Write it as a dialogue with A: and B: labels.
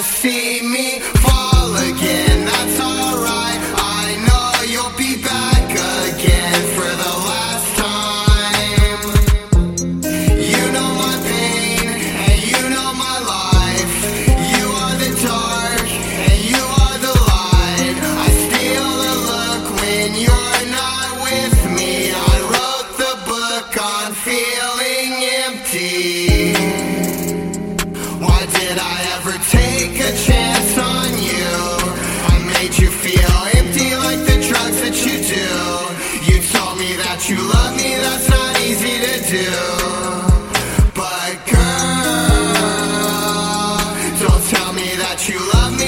A: see me fall again. That's alright, I know you'll be back again for the last time. You know my pain, and you know my life. You are the dark, and you are the light. I steal a look when you're not with me. I wrote the book on feeling empty. Why did I ever take a chance on you? I made you feel empty like the drugs that you do. You told me that you love me, that's not easy to do. But girl, don't tell me that you love me